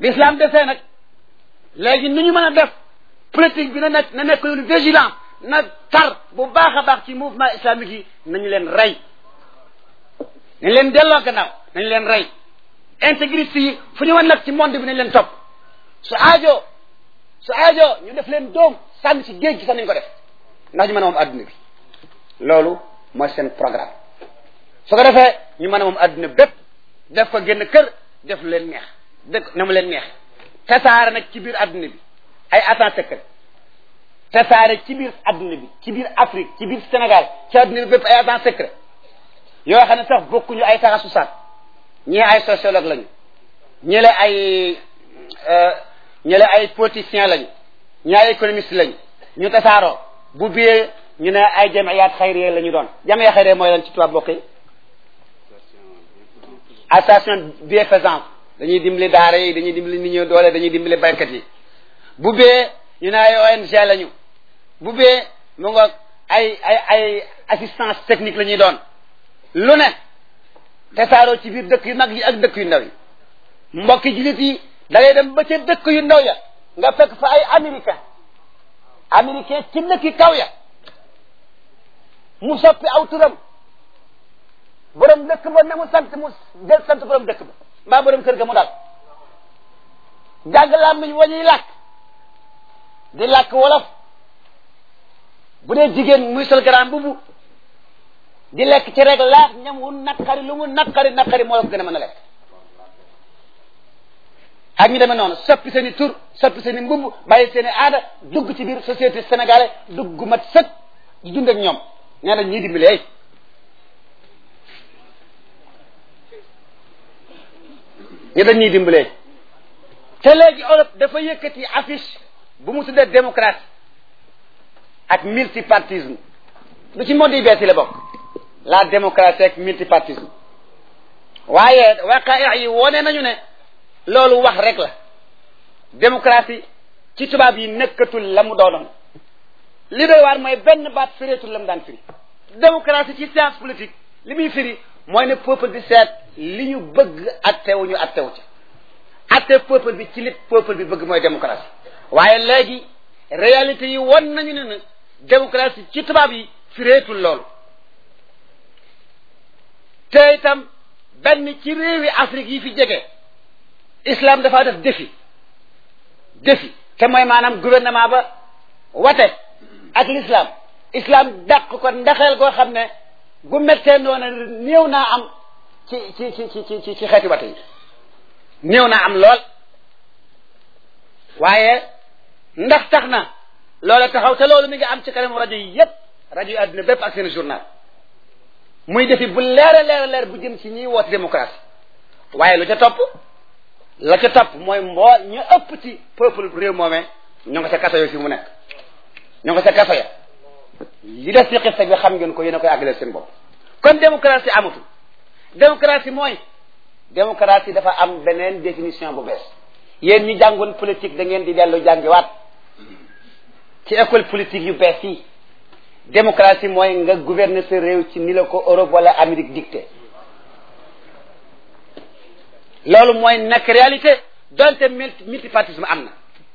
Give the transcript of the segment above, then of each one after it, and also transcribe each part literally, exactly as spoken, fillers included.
l'islam defee nag léegi nu ñu mën a def politique bi na nekk na nekk lu vigilant na tar bu baax a baax ci mouvement islamique yi nañu leen rey nañ leen delloo gannaaw nañ leen rey intégriste yi fu ñu mën nag ci monde bi nañ leen topp su aajo su aajo ñu def leen doom sànni ci géej gi sax nañ ko def ndax ñu mën a moom adduna bi loolu mooy seen programme su ko defee ñu mën a moom adduna bépp def ko génn kër def lu leen neex dëkk na mu leen neex tasaare nag ci biir adduna bi ay agents secrets tasaare ci biir adduna bi ci biir Afrique ci biir Sénégal ci adduna bi bépp ay agents secrets yoo xam ne sax bokkuñu ay taxasusaat ñii ay sociologue lañu ñële ay ñële ay politiciens lañu ñii ay économistes lañu ñu tasaaroo bu biyee ñu ne ay jamiyaat xayriya la ñu doon jamiya xayriya mooy lan ci tubaab bokk yi association bienfaisance dañuy dimbali daara yi dañuy dimbali nit ñi doole dañuy dimbali baykat yi bu bee ñu ne ay O N G lañu bu bee mu ngoog ay ay ay assistance technique la ñuy doon lu ne tasaaroo ci biir dëkk yu mag yi ak dëkk yu ndaw yi mbokki jullit yi da ngay dem ba ca dëkk yu ndaw ya nga fekk fa ay américain américain ci dëkki kaw ya mu soppi aw turam borom dëkk ba na mu sant mu del sant borom dëkk ba mbaa borom kër ga mu daal jàng làmmiñ wañuy làkk di làkk wolof bu dee jigéen muy sol garaam bubu di lekk ci rek laax ñam wu naqari lu mu naqari naqari moo la ko gën a mën a lekk ak ñu demee noonu soppi seen i tur soppi seen i mbubb bàyyi seen i aada dugg ci biir société sénégalais dugg mat sëkk di dund ak ñoom nee nañ ñuy dimbali ay ñu dañ ñuy dimbalee te léegi Europe dafa yëkkati affiche bu mu tuddee démocratie ak multipartisme lu ci monde yi bees yi la bokk la démocratie ak multipartisme waaye waqaa yi wone nañu ne loolu wax rek la démocratie ci tubaab yi nekkatul la mu doonoon li doy waar mooy benn baat fireetul la mu daan firi démocratie ci science politique li muy firi mooy ne peuple bi seet li ñu bëgg attewu ñu attewu ca atte peuple bi ci li peuple bi bëgg mooy démocratie waaye léegi réalité yi won nañu ne ne démocratie ci tubaab yi fireetul loolu te itam benn ci réewi Afrique yi fi jege islam dafa def défi défi te mooy maanaam gouvernement ba wate ak l'islam islam dàq ko ndaxeel goo xam ne gu mettee noonu néew naa am ci ci ci ci ci ci xeeti wate yi néew naa am lool waaye ndax tax na loola taxaw te loolu mi ngi am ci kanam rajo yi yépp rajo yi àdduna bépp ak seen journal muy defi bu leer a leer a leer bu jëm ci ñiy woote démocratie waaye lu ca topp la ca topp mooy mboo ñu ëpp ci peuple réew moomee ñoo nga ca kaso yo fi mu nekk ñoo nga ca kaso ya li des ci xista bi xam ngeen ko yéen a koy àggale seen bopp kon démocratie amatul démocratie mooy démocratie dafa am beneen définition bu bees yéen ñi jàngoon politique da ngeen di dellu jàngiwaat ci école politique yu bees yi démocratie mooy nga gouverner sa réew ci ni la ko Europe wala Amérique dicté loolu mooy nekk réalité donte multipartisme am na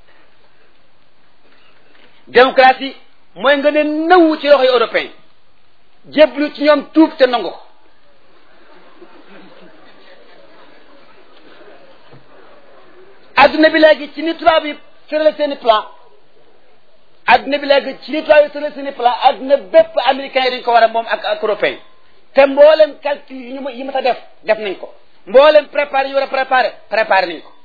démocratie mooy nga ne nëwu ci loxoy européen jéblu ci ñoom tuub te nangu ko adduna bi léegi ci ni tubaab yi tëral seeni plan adduna bi léegi ci ni tubaab yi tëral seeni plan adduna bépp américain yi dañ ko war a moom ak ak européen te mboolem calcul yi ñu yi ma ta def def nañ ko mboolem préparé yi war a préparé préparé nañ ko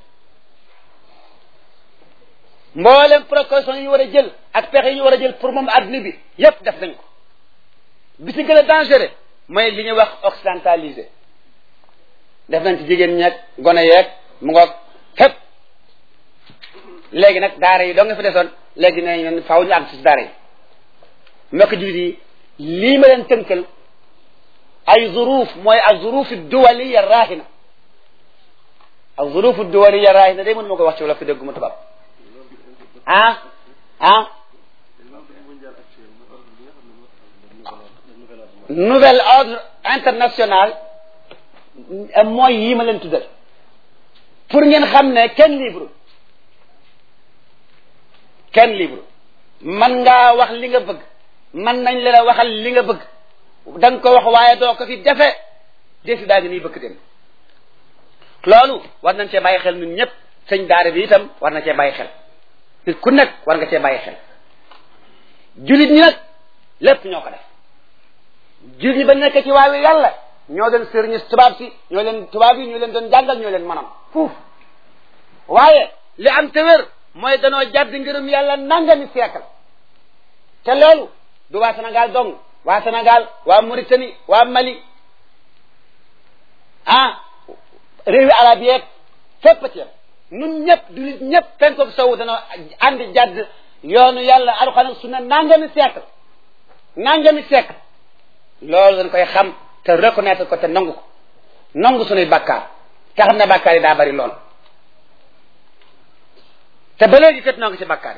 mboolem précaution yi ñu war a jël ak pexe yi ñu war a jël pour moom adduna bi yépp def nañ ko bi ci gën a dangereux mooy li ñuy wax occidentalisé def nañ ci jigéen ñeeg gone yeeg mu ngoog fépp léegi nag daara yi doo nga fi desoon léegi ne ñun faaw ñu àgg ci daara yi mbokk jullit yi lii ma leen tënkal ay zuruuf mooy ak zuruufu duwaliya raahina ak zuruufu duwaliya raahina day mën ma ko wax ci wala fi dégguma tubaab ah ah nouvel ordre international mooy yii ma leen tuddal pour ngeen xam ne kenn libre kenn libre man ngaa wax li nga bëgg man nañ la waxal li nga bëgg da nga ko wax waaye doo ko fi defe defi daa ngi nii bëgg dem loolu war nañ cee bàyyi xel ñun ñëpp sëñ daara bi itam war na cee bàyyi xel nit ku nekk war nga cee bàyyi xel jullit ñi nag lépp ñoo ko def jullit ñi ba nekk ci waawi yàlla ñoo leen sëriñu tubaab si ñoo leen tubaab yi ñoo leen doon jàngal ñoo leen manam fuuf waaye li am te wér mooy danoo jàdd ngërëm yàlla nangami siècle te loolu du waa Sénégal dong waa Sénégal waa Mauritanie waa Mali ah réewi arab yeeg fépp ci yam ñun ñëpp du nit ñëpp penkook sowu danoo ànd jàdd yoonu yàlla Alxuraan ak sunna nangami siècle nangami siècle loolu dañ koy xam te reconnaître ko te nangu ko nangu sunuy bàkkaar te xam ne bàkkaar yi daa bari lool te ba léegi kat nangu ci bàkkaar yi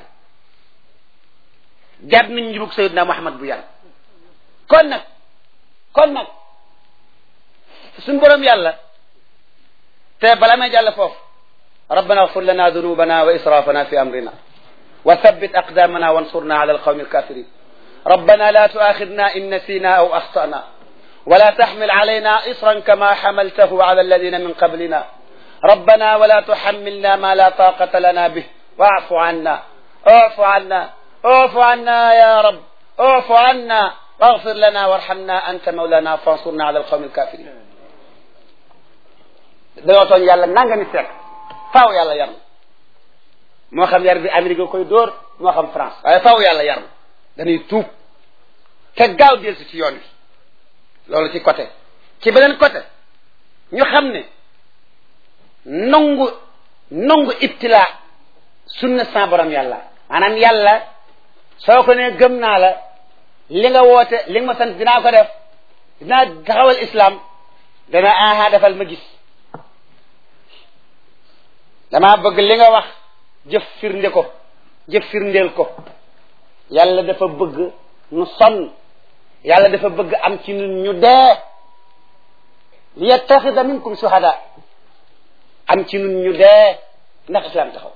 jàdd nañ njubug Sayyidina Muhammad bu yàlla kon nag kon nag suñu borom yàlla te bala may jàll foofu rabbana ighfir lana dhunubana wa israfana fi amrina wa thabbit aqdamana wansurna ala alqawmi alkafirin rabbana la tu'akhidna in nasina aw akhtana ولا تحمل علينا إصرا كما حملته على الذين من قبلنا ربنا ولا تحملنا ما لا طاقة لنا به واعف عنا اعف عنا اعف عنا يا رب اعف عنا واغفر لنا وارحمنا أنت مولانا فانصرنا على القوم الكافرين dañoo tooñ yàlla nanga ni fekk faaw yàlla yar moo xam yar bi Amérique koy dóor moo xam France waaye faaw yàlla yar dañuy tuub te gaaw dellu ci yoon wi loolu ci côté ci beneen côté ñu xam ne nangu nangu ibtila sunna sa borom yàlla maanaam yàlla soo ko ne gëm naa la li nga woote li nga ma sant dinaa ko def dinaa taxawal islam dana aha defal ma gis damaa bëgg li nga wax jëf firnde ko jëf firndeel ko yàlla dafa bëgg nu sonn yàlla dafa bëgg am ci ñun ñu dee li yattaxida minkum shuhada am ci ñun ñu dee ndax islam taxaw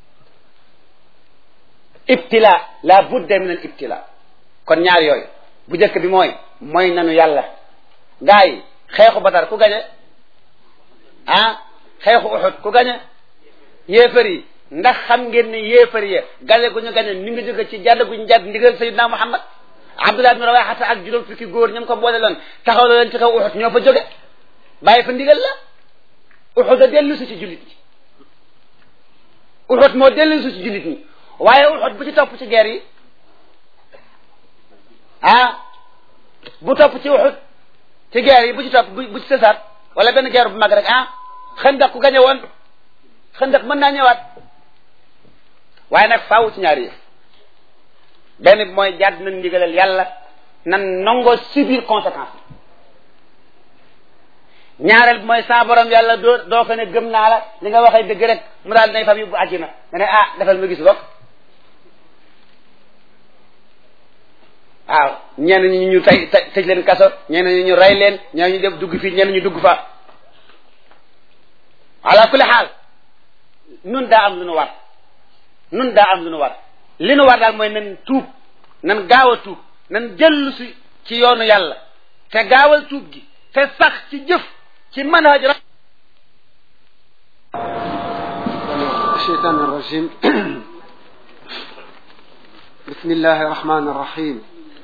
ibtila la budda min al ibtila kon ñaar yooyu bu njëkk bi mooy mooy nanu yàlla gaa yi xeexu Badar ku gañe ah xeexu Uhud ku gañe yéefar yi ndax xam ngeen ne yéefar yi gañe gu ñu gañe ni nga jóge ci jàdd gu ñu jàdd ndigal Sayyidina Muhammad Abdullah ibn Rawaha ak juróom fukki góor ñoom ko boole loon taxaw la leen ci kaw Uhud ñoo fa jóge bàyyi fa ndigal la Uhud a dellu si ci jullit ñi Uhud moo dellu si ci jullit ñi waaye Uhud bu ci topp ci guerre yi ah bu topp ci Uhud ci guerre yi bu ci topp bu ci sësaat wala benn guerre bu mag rek ah Xandaq ku gañe woon Xandaq mën naa ñëwaat waaye nag faaw ci ñaari yëf benn bi mooy jàdd nañ ndigalal yàlla nan nangoo subir conséquence ñaareel bi mooy sa borom yàlla doo doo ko ne gëm naa la li nga waxee dëgg rek mu daal nay fam yóbbu àjjana nga ne ah defal ma gis bokk waaw ñenn ñi ñu tey tëj leen kaso ñenn ñi ñu rey leen ñenn ñu def dugg fii ñenn ñu dugg fa ala kulli xaal nun daa am lu nu war nun daa am lu nu war li nu war daal mooy nan tuub nan gaaw a tuub nan dellu si ci yoonu yàlla te gaawal tuub gi te sax ci jëf ci manhaj الشيطان الرجيم بسم الله الرحمن الرحيم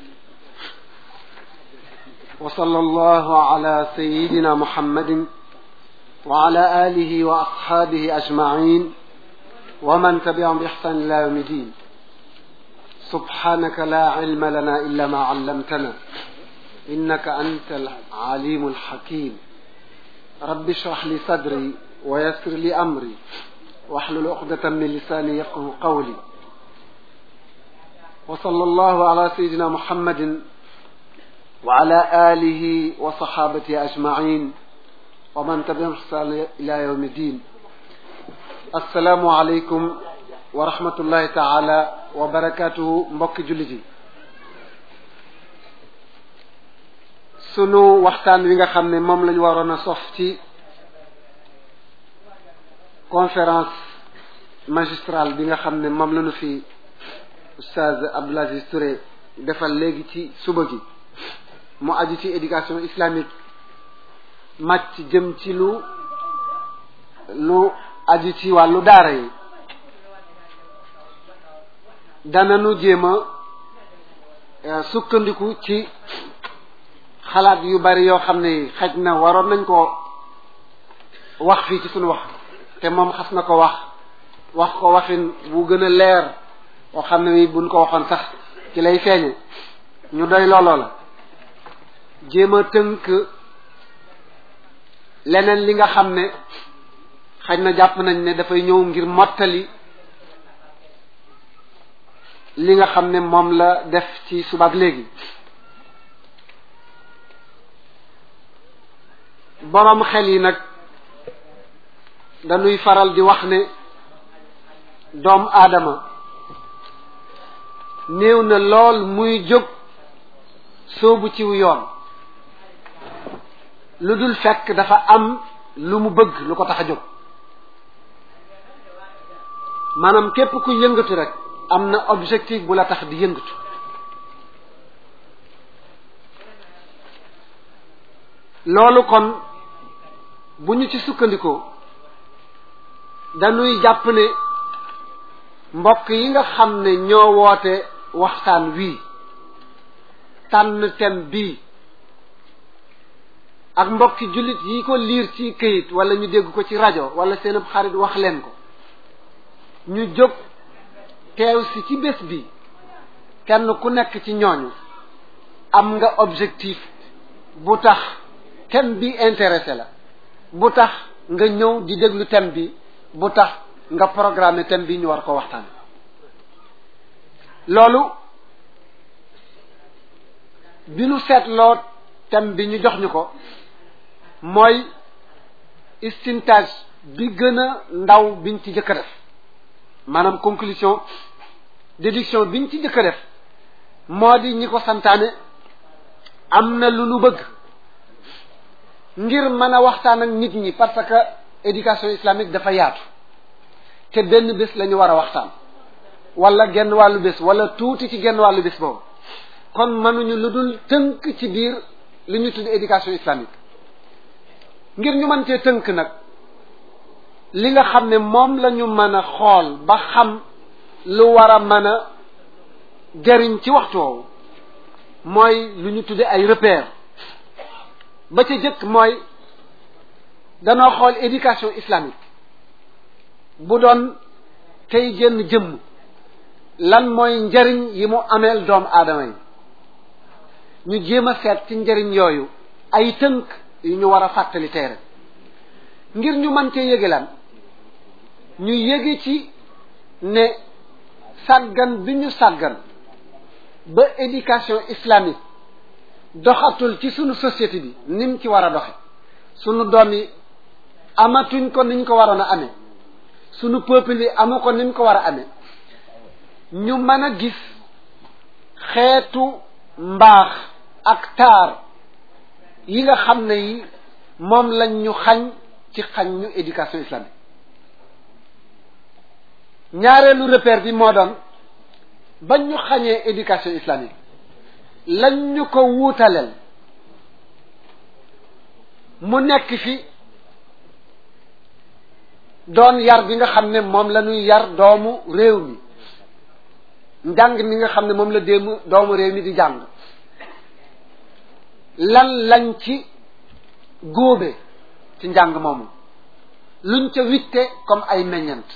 وصلى الله على سيدنا محمد وعلى آله وأصحابه أجمعين ومن تبعهم بإحسان إلى يوم الدين سبحانك لا علم لنا إلا ما علمتنا إنك أنت العليم الحكيم رب اشرح لي صدري ويسر لي أمري واحلل عقدة من لساني يفقهوا قولي وصلى الله على سيدنا محمد وعلى آله وصحابته أجمعين ومن تبعهم بإحسان إلى يوم الدين السلام عليكم ورحمة الله تعالى وبركاته mbokki jullit yi sunu waxtaan wi nga xam ne moom lañu waroon a sof ci conférence magistrale bi nga xam ne moom la ñu fi Oustaz Abdoul Aziz Touré defal léegi ci suba gi mu aju ci éducation islamique màcc jëm ci lu lu aju ci wàllu daara yi dananu jéem a sukkandiku ci xalaat yu bari yoo xam ne xaj na waroon nañ ko wax fii ci suñu wax te moom xas na ko wax wax ko waxin bu gën a leer boo xam ne wi buñ ko waxoon sax ci lay feeñe ñu doy looloo la jéem a tënk leneen li nga xam ne xaj na jàpp nañ ne dafay ñëw ngir mottali li nga xam ne moom la def ci subaak léegi boroom xel yi nag dañuy faral di wax ne doomu aadama néew na lool muy jóg soobu ciw yoon lu dul fekk dafa am lu mu bëgg lu ko tax a jóg maanaam képp ku yëngatu rek am na objectif bu la tax di yëngatu loolu kon bu ñu ci sukkandikoo dañuy jàpp ne mbokk yi nga xam ne ñoo woote waxtaan wii tànn thème bii ak mbokki jullit yi ko liir ci këyit wala ñu dégg ko ci rajo wala seen xarit wax leen ko ñu jóg teew si ci bés bi kenn ku nekk ci ñooñu am nga objectif bu tax thème bi intéressé la bu tax nga ñëw di déglu thème bi bu tax nga programme thème bi ñu war ko waxtaan loolu bi nu seetloo thème bi ñu jox ñu ko mooy istintage bi gën a ndaw biñ ci jëkk a def maanaam conclusion déduction biñ ci jëkk a def moo di ñi ko santaane am na lu nu bëgg ngir mën a waxtaan ak nit ñi parce que éducation islamique dafa yaatu te benn bés la ñu war a waxtaan wala genn wàllu bés wala tuuti ci genn wàllu bés boobu kon mënuñu lu dul tënk ci biir li ñu tudd éducation islamique ngir ñu mën cee tënk nag li nga xam ne moom la ñu mën a xool ba xam lu war a mën a jariñ ci waxtu woowu mooy lu ñu tudde ay repères ba ca jëkk mooy danoo xool éducation islamique bu doon tey jënn jëmm lan mooy njariñ yi mu ameel doomu aadama yi ñu jéem a seet ci njariñ yooyu ay tënk yu ñu war a fàttali tey rek ngir ñu mën cee yége lan ñu yége ci ne sàggan bi ñu sàggan ba éducation islamique doxatul ci sunu société bi nim ci war a doxe sunu doom yi amatuñ ko niñ ko waroon a amee sunu peuple yi amu ko niñ ko war a amee ñu mën a gis xeetu mbaax ak taar yi nga xam ne yi moom lañ ñu xañ ci xañ ñu éducation islamique ñaareelu repère bi moo doon bañ ñu xañee éducation islamique lañ ñu ko wuutaleel mu nekk fi doon yar bi nga xam ne moom la ñuy yar doomu réew mi njàng mi nga xam ne moom la déemu doomu réew mi di jàng lan lañ ci góobe ci njàng moomu luñ ca witte comme ay meññant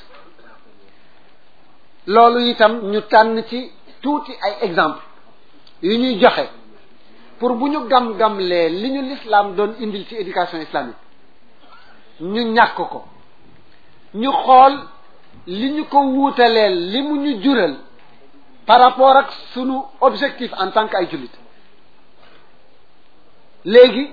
loolu itam ñu tànn ci tuuti ay exemple yu ñuy joxe pour bu ñu gam-gamlee li ñu l'islam doon indil ci éducation islamique ñu ñàkk ko ñu xool li ñu ko wuutaleel li mu ñu jural par rapport ak sunu objectif en tant que ay jullit léegi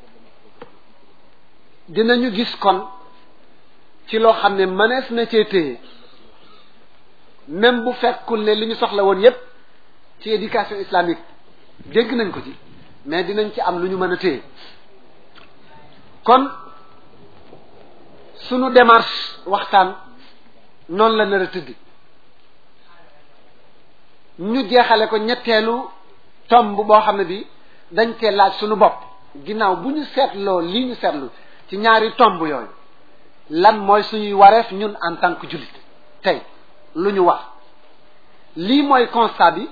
dinañu gis kon ci loo xam ne mënees na cee téye même bu fekkul ne li ñu soxla woon yépp ci éducation islamique dégg nañ ko ci mais dinañ ci am lu ñu mën a téye kon sunu démarche waxtaan noonu la nar a tëdd ñu jeexale ko ñetteelu tomb boo xam ne bi dañ cee laaj sunu bopp ginnaaw bu ñu seetloo lii ñu seetlu ci ñaari tomb yooyu lan mooy suñuy wareef ñun en tant que jullit tey lu ñu wax lii mooy constat bi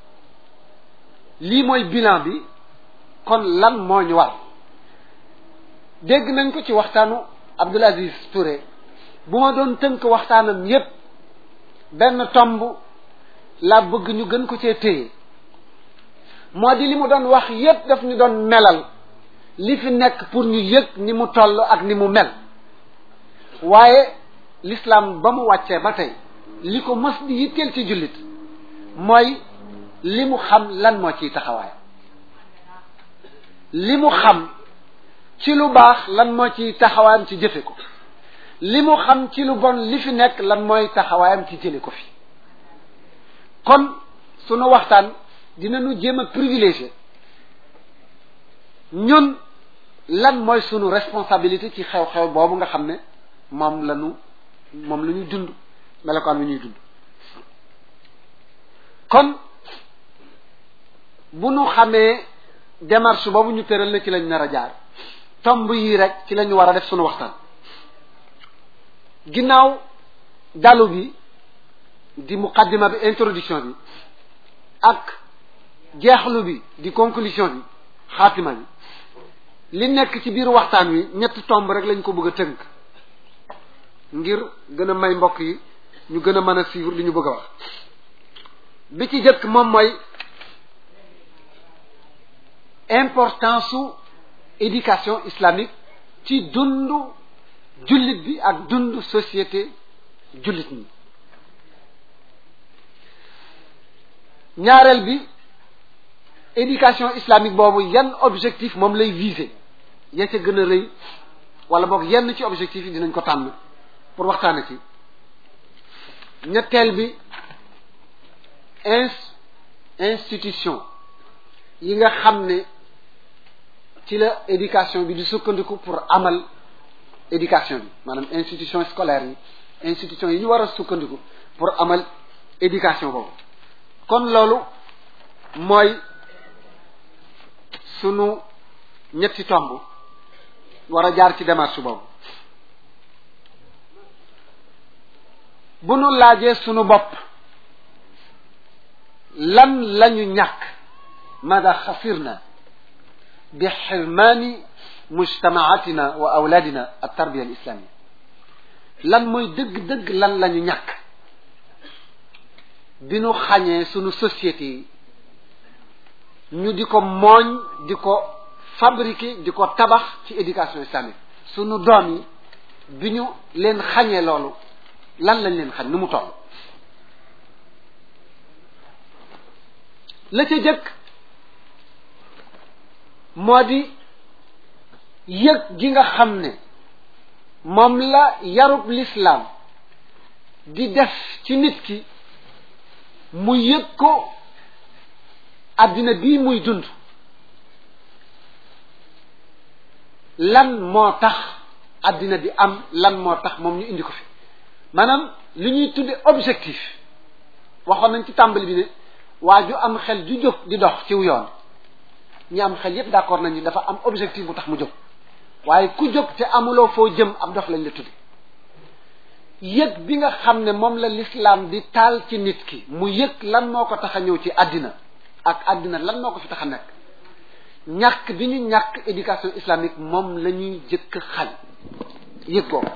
lii mooy bilan bi kon lan moo ñu war dégg nañ ko ci waxtaanu Abdoul Aziz Touré bu ma doon tënk waxtaanam yépp benn tomb la bëgg ñu gën ko cee téye moo di li mu doon wax yépp daf ñu doon melal li fi nekk pour ñu yëg ni mu toll ak ni mu mel waaye l'islam ba mu wàccee ba tey li ko mës di yitteel ci jullit mooy li mu xam lan moo ciy taxawaay li mu xam ci lu baax lan moo ciy taxawaayam ci jëfe ko li mu xam ci lu bon li fi nekk lan mooy taxawaayam ci jële ko fi kon sunu waxtaan dinañu jéem a privilégié ñun lan mooy sunu responsabilité ci xew-xew boobu nga xam ne moom la ñu moom la ñuy dund melokaan wi ñuy dund kon bu nu xamee démarche boobu ñu tëral na ci lañ nar a jaar tomb yii rek ci lañu war a def sunu waxtaan ginnaaw dalu bi di muqaddima bi introduction bi ak jeexlu bi di conclusion bi xaatima bi li nekk ci biir waxtaan wi ñetti tomb rek lañ ko bëgg a tënk ngir gën a may mbokk yi ñu gën a mën a suivre li ñu bëgg a wax bi ci jëkk moom mooy importance su éducation islamique ci dundu jullit bi ak dundu société jullit ñi ñaareel bi éducation islamique boobu yan objectif moom lay viser ya ca gën a rëy wala boog yenn ci objectif yi dinañ ko tànn pour waxtaane ci ñetteel bi ins institution yi nga xam ne ci la éducation bi di sukkandiku pour amal éducation bi maanaam institution scolaire yi institution yi ñu war a sukkandiku pour amal éducation boobu kon loolu mooy sunu ñetti tomb war a jaar ci démarche boobu bu nu laajee sunu bopp lan lañu ñàkk mada xasirna bi xirmaani mujtamaatina wa awlaadina at tarbiya al islamia lan mooy dëgg-dëgg lan lañu ñàkk bi nu xañee sunu société yi ñu di ko mooñ di ko fabriquer di ko tabax ci éducation islamique sunu doom yi bi ñu leen xañee loolu lan lañ leen xañ nu mu toll la ca jëkk moo di yëg gi nga xam ne moom la yarub l'islam di def ci nit ki mu yëg ko àddina bii muy dund lan moo tax àddina di am lan moo tax moom ñu indi ko fi maanaam li ñuy tudde objectif waxoon nañ ci tàmbali bi ne waa ju am xel ju jóg di dox ciw yoon ñi am xel yépp d'accord nañu dafa am objectif bu tax mu jóg waaye ku jóg te amuloo foo jëm ab dox lañ la tudde yëg bi nga xam ne moom la l'islam di taal ci nit ki mu yëg lan moo ko tax a ñëw ci àddina ak àddina lan moo ko fi tax a nekk ñàkk bi ñu ñàkk éducation islamique moom la ñuy jëkk xañ yëg boobu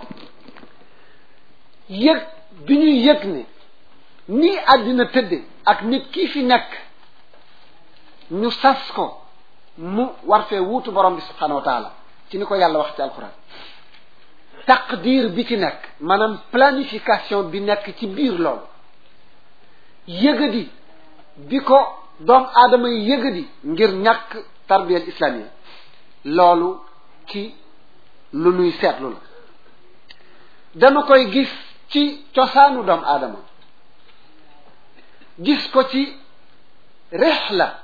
yëg bi ñuy yëg ne nii àddina tëdde ak nit kii fi nekk ñu sas ko mu war fee wuutu borom bi subhanahu wa taala ci ni ko yàlla wax ci alquran taqdir bi ci nekk maanaam planification bi nekk ci biir loolu yëgadi bi ko doomu aadama yi yëgadi ngir ñàkk tarbiyal islamia loolu ci lu nuy seetlu la dana koy gis ci cosaanu doomu aadama gis ko ci rihla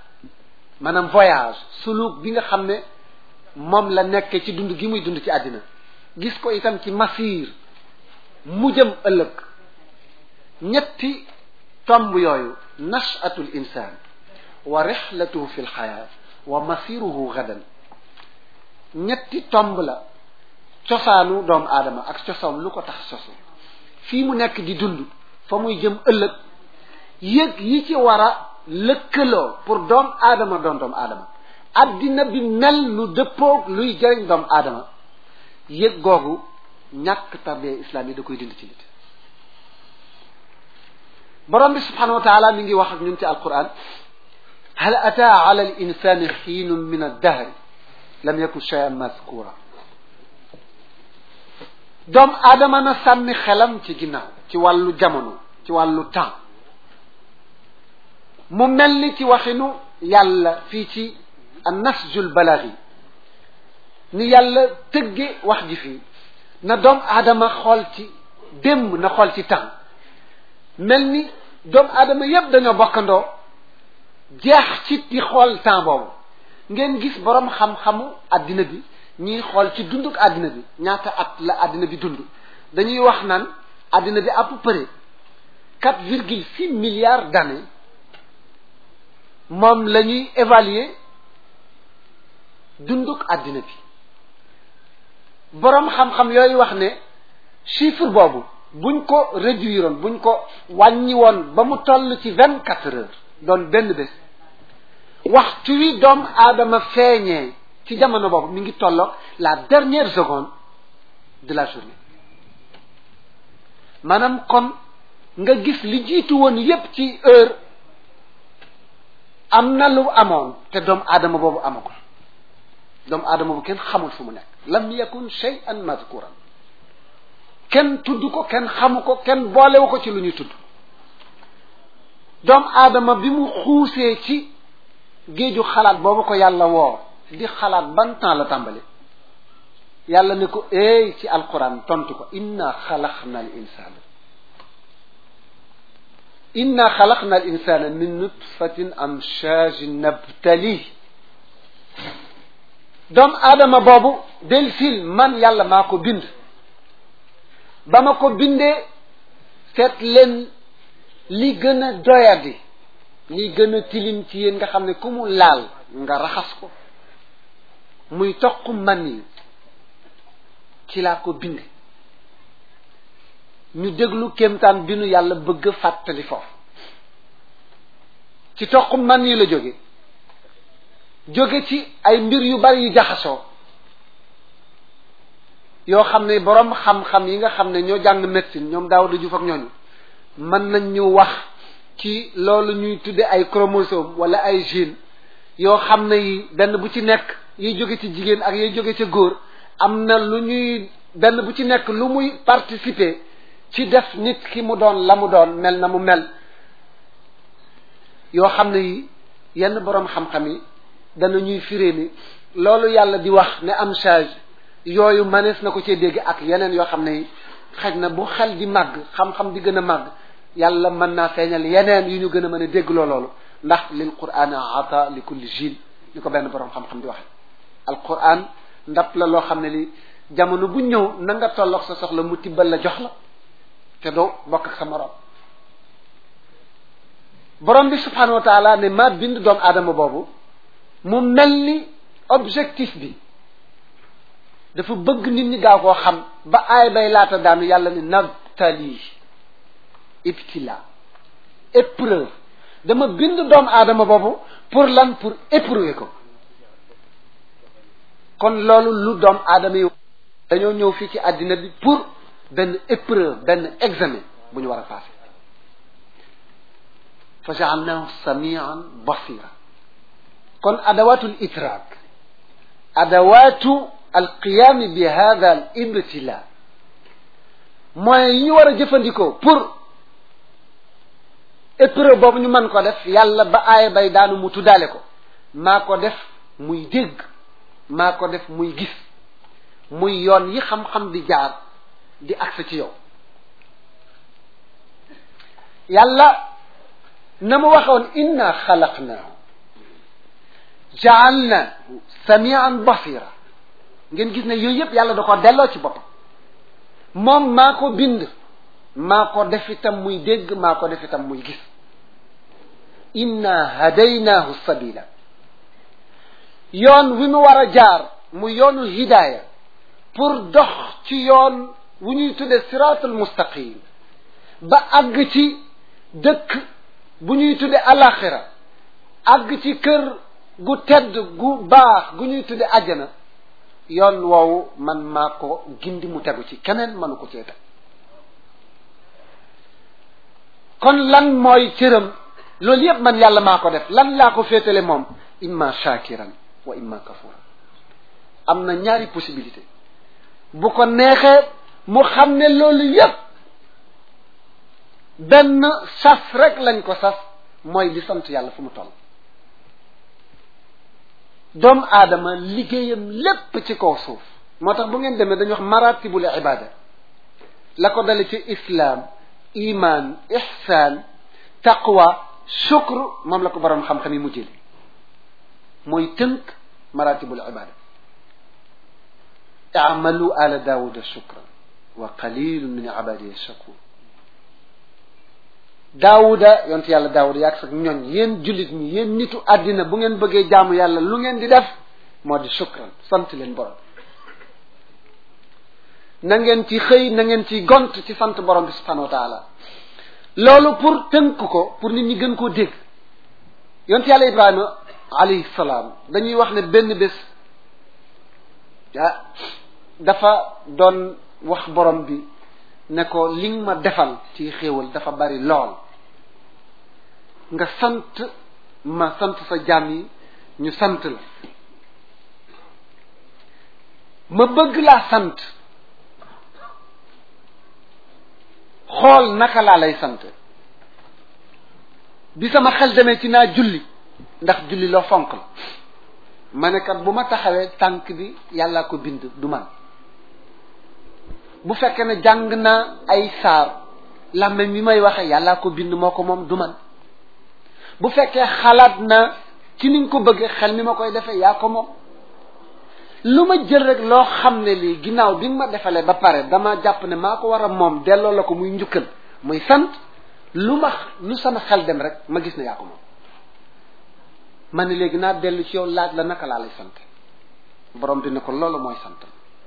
maanaam voyage suluk bi nga xam ne moom la nekkee ci dund gi muy dund ci àddina gis ko itam ci masir mu jëm ëllëg ñetti tomb yooyu nashatul insaan wa rihlatuhu fi lxayaa wa masiruhu gadan ñetti tomb la cosaanu doomu aadama ak cosaan lu ko tax sosu fii mu nekk di dund fa muy jëm ëllëg yëg yi ci war a lëkkaloo pour doomu aadama doon doomu aadama addina bi mel lu dëppoog luy jëriñ doomu aadama yëg googu ñàkk tarbiya islam yi da koy dindi ci nit borom bi subhanahu wa taala mi ngi wax ak ñun ci alquran hal ataa ala al insani xiinun min addahri lam yakun shay'an mazkura doomu aadama na sànni xelam ci ginnaaw ci wàllu jamono ci wàllu temps mu mel ni ci waxinu yàlla fii ci an-nasjul balaghi ni yàlla tëgge wax ji fii na doomu aadama xool ci démb na xool ci temps mel ni doomu aadama yépp dañoo bokkandoo jeex ci di xool temps boobu ngeen gis borom xam-xamu àddina bi ñiy xool ci dunduk àddina bi ñaata at la àddina bi dund dañuy wax naan àddina bi à peu près quatre virgule six milliards d'années moom la ñuy évaluer dunduk àddina bi borom xam-xam yooyu wax ne chiffre boobu buñ ko réduire woon buñ ko wàññi woon ba mu toll ci vingt quatre heures doon benn bés waxtu wi doomu aadama feeñee ci jamono boobu mi ngi tolloog la dernière seconde de la journée maanaam kon nga gis li jiitu woon yépp ci heure am na lu amoon te doomu aadama boobu amagul doomu aadama boobu kenn xamul fu mu nekk lam yakun shay'an mazkuran kenn tudd ko kenn xamu ko kenn boolewu ko ci lu ñuy tudd doomu aadama bi mu xuusee ci géeju xalaat boobu ko yàlla woo di xalaat ban temps la tàmbali yàlla ne ko eey ci alquran tontu ko inna xalaqna al insana inna xalaqna al insana min nutfatin amshajin nabtali doomu aadama boobu del fil man yàlla maa ko bind ba ma ko bindee seet leen li gën a doyadi li gën a tilim ci yéen nga xam ne ku mu laal nga raxas ko muy toq man yi ci laa ko bind ñu déglu kéemtaan bi nu yàlla bëgg fàttali foofu ci toq man yi la jóge jóge ci ay mbir yu bari yu jaxasoo yoo xam ne boroom xam-xam yi nga xam ne ñoo jàng médecine ñoom Daouda Diouf ak ñooñu mën nañ ñu wax ci loolu ñuy tudde ay chromosome wala ay gènes yoo xam ne yi benn bu ci nekk yiy jóge ci jigéen ak yiy jóge ci góor am na lu ñuy benn bu ci nekk lu muy participer ci def nit ki mu doon la mu doon mel na mu mel yoo xam ne yi yenn boroom xam-xam yi dana ñuy firé ni loolu yàlla di wax ne am charge yooyu manees na ko cee dégg ak yeneen yoo xam ne yi xaj na bu xel di màgg xam-xam di gën a màgg yàlla mën naa feeñal yeneen yu ñu gën a mën a déggloo loolu ndax lil qur'an ata li kulli jil ni ko benn boroom xam-xam di waxe al qur'an ndap la loo xam ne li jamono bu ñëw na nga tolloog sa soxla mu tibbal la jox la te doo bokk ak sa morom borom bi subhanahu wa taala ne maa bind doomu aadama boobu mu mel ni objectif bi dafa bëgg nit ñi gaaw koo xam ba aay bay laata daanu yàlla ni nabtali ibtila épreuve dama bind doomu aadama boobu pour lan pour éprouver ko kon loolu lu doomu aadama yi dañoo ñëw fii ci àddina bi pour benn épreuve benn examen bu ñu war a passé fa ja'alnahu samian basira kon adawatul idrak adawatu alqiyam bi hada al ibtila moyens yi ñu war a jëfandikoo pour épreuve boobu ñu mën ko def yàlla ba aaya bay daanu mu tuddaale ko maa ko def muy dégg maa ko def muy gis muy yoon yi xam-xam di jaar di agsi ci yow yàlla na mu waxoon inna xalaqnaahu ja'alnaahu samian basira ngeen gis ne yooyu yëpp yàlla da ko delloo ci boppam moom maa ko bind maa ko def itam muy dégg maa ko def itam muy gis inna hadaynaahu sabila yoon wi mu war a jaar mu yoonu hidaaya pour dox ci yoon wu ñuy tudde siraatul mustaqim ba àgg ci dëkk bu ñuy tudde alaxira àgg ci kër gu tedd gu baax gu ñuy tudde àjjana yoon woowu man maa ko gindi mu tegu ci keneen mënu ko cee teg kon lan mooy cëram loolu yépp man yàlla maa ko def lan laa ko féetale moom imma shakiran wa imma kafura am na ñaari possibilité bu ko neexee mu xam ne loolu yépp benn sas rek lañ ko sas mooy di sant yàlla fu mu toll doomu aadama liggéeyam lépp ci kaw suuf moo tax bu ngeen demee dañuy wax maratibul ibada la ko dale ci islam iman ihsan taqwa shukr moom la ko borom xam-xam yi mu jëli mooy tënk maratibul ibada i'malu ala daawuda shukran wa qalilun min ibadiya shakur daawuda yonte yàlla daawuda yaag sax ñoñ yéen jullit ñi yéen nitu àddina bu ngeen bëggee jaamu yàlla lu ngeen di def moo di shukran sant leen borom na ngeen ci xëy na ngeen ci gont ci sant borom bi subhanahu wa taala loolu pour tënk ko pour nit ñi gën koo dégg yonte yàlla ibrahima alayhi salaam dañuy wax ne benn bés ah dafa doon wax borom bi ne ko li nga ma defal ci xéewal dafa bari lool nga sant ma sant sa jaam yi ñu sant la ma bëgg laa sant xool naka laa lay sant bi sama xel demee ci naa julli ndax julli loo fonk la ma ne kat bu ma taxawee tànk bi yàllaa ko bind du man bu fekkee ne jàng naa ay saar làmmiñ mi may waxe yàllaa ko bind moo ko moom du man bu fekkee xalaat na ci ni nga ko bëggee xel mi ma koy defee yaa ko moom lu ma jël rek loo xam ne lii ginnaaw bi nga ma defalee ba pare dama jàpp ne maa ko war a moom delloo la ko muy njukkal muy sant lu ma lu sama xel dem rek ma gis ne yaa ko moom ma ne léegi naa dellu ci yow laaj la naka laa lay sant borom bi ne ko loolu mooy sant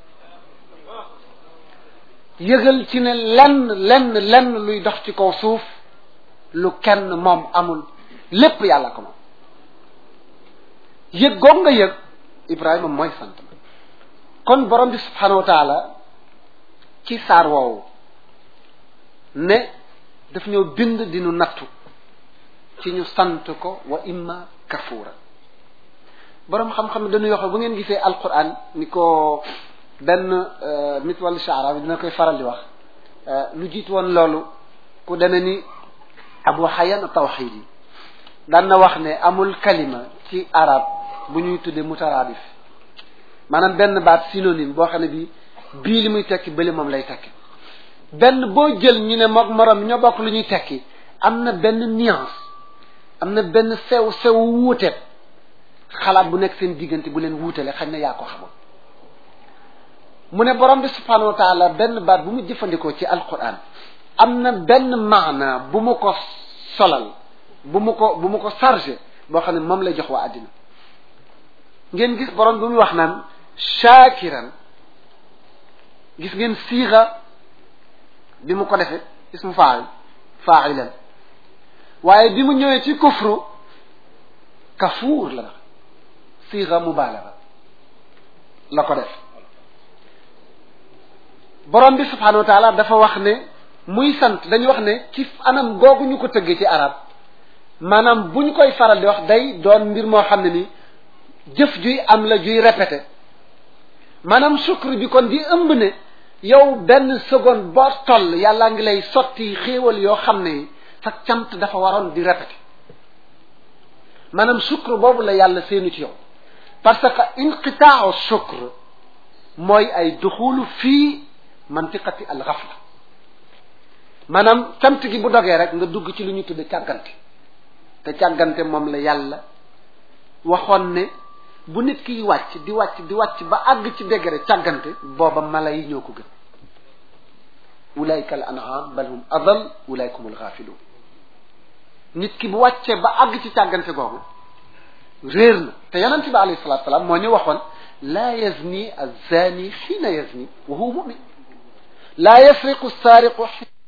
yëgal ci ne lenn lenn lenn luy dox ci kaw suuf lu kenn moom amul lépp yàlla ko moom yëg goog nga yëg Ibrahima mooy sant ma kon borom bi subhanahu wa taala ci saar woowu ne daf ñëw bind di nu nattu ci ñu sant ko wa imma kafura borom xam-xam dañuy wax bu ngeen gisee alquran ni ko benn mit wàllu shaara bi dina koy faral di wax lu jiit woon loolu ku deme ni Abu Hayyan Tawhidi daan na wax ne amul kalima ci arab bu ñuy tuddee mutaraadif maanaam benn baat synonyme boo xam ne bi bii li muy tekki bële moom lay tekki benn boo jël ñu ne mook morom ñoo bokk lu ñuy tekki am na benn nuance am na benn sew sew wuute xalaat bu nekk seen diggante bu leen wuutale xañ na yaa ko xamul mu ne borom bi subhanahu wa taala benn baat bu mu jëfandikoo ci alquran am na benn maana bu mu ko solal bu mu ko bu mu ko chargé boo xam ne moom lay jox waa àddina ngeen gis borom bi muy wax naan shakiran gis ngeen siixa bi mu ko defee ismu faa'il faa'ilan waaye bi mu ñëwee ci kufru kafuur la siixa mubaalaga la ko def borom bi subhanahu wa taala dafa wax ne muy sant dañuy wax ne ci anam googu ñu ko tëggee ci arab maanaam bu ñu koy faral di wax day doon mbir moo xam ne ni jëf juy am la juy répété maanaam sukkur bi kon di ëmb ne yow benn seconde boo toll yàllaa ngi lay sotti xéewal yoo xam ne sa cant dafa waroon di répété maanaam sukkur boobu la yàlla seenu ci yow parce que inqitaau sukkur mooy ay duxulu fii mantiqati al ghafla maanaam cant gi bu dogee rek nga dugg ci lu ñu tudde càggante te càggante moom la yàlla waxoon ne bu nit kiy wàcc di wàcc di wàcc ba àgg ci degré càggante booba mala yi ñoo ko gën ulaika al an'am bal hum adal ulaika humul ghafilun nit ki bu wàccee ba àgg ci càggante googu réer na te yonent bi alayhi salatu salaam moo ñu waxoon laa yazni az-zani xiina yazni wa huwa mu'min laa yasriqu as-sariqu